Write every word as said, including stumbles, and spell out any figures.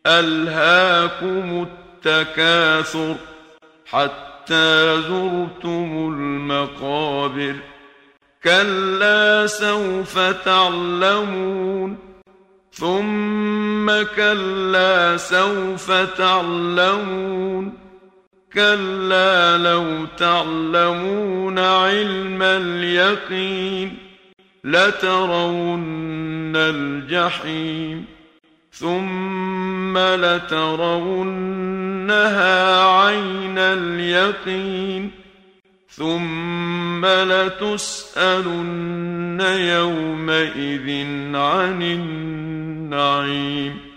ألهاكم التكاثر حتى زرتم المقابر كلا سوف تعلمون ثم كلا سوف تعلمون كلا لو تعلمون علم اليقين لترون الجحيم ثم لترونها عين اليقين ثم لتسألن يومئذ عن النعيم